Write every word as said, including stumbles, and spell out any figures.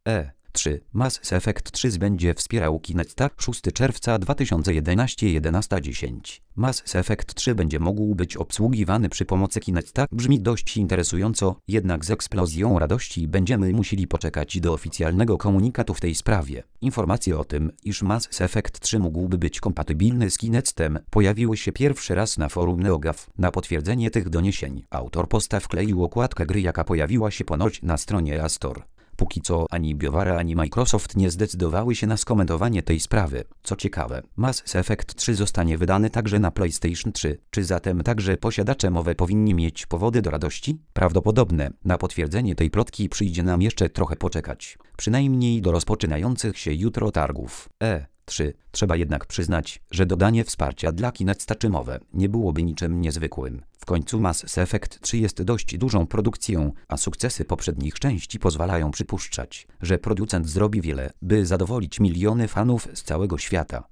E trzy. Mass Effect trzy będzie wspierał Kinecta szóstego czerwca dwa tysiące jedenastego jedenasta dziesięć. Mass Effect trzy będzie mógł być obsługiwany przy pomocy Kinecta. Brzmi dość interesująco, jednak z eksplozją radości będziemy musieli poczekać do oficjalnego komunikatu w tej sprawie. Informacje o tym, iż Mass Effect trzy mógłby być kompatybilny z Kinectem, pojawiły się pierwszy raz na forum NeoGAF. Na potwierdzenie tych doniesień, autor posta wkleił okładkę gry, jaka pojawiła się ponoć na stronie Astor. Póki co ani BioWare, ani Microsoft nie zdecydowały się na skomentowanie tej sprawy. Co ciekawe, Mass Effect trzy zostanie wydany także na PlayStation trzy. Czy zatem także posiadacze mowy powinni mieć powody do radości? Prawdopodobne. Na potwierdzenie tej plotki przyjdzie nam jeszcze trochę poczekać. Przynajmniej do rozpoczynających się jutro targów. E trzy. Trzeba jednak przyznać, że dodanie wsparcia dla Kinecta czy mowy nie byłoby niczym niezwykłym. W końcu Mass Effect trzy jest dość dużą produkcją, a sukcesy poprzednich części pozwalają przypuszczać, że producent zrobi wiele, by zadowolić miliony fanów z całego świata.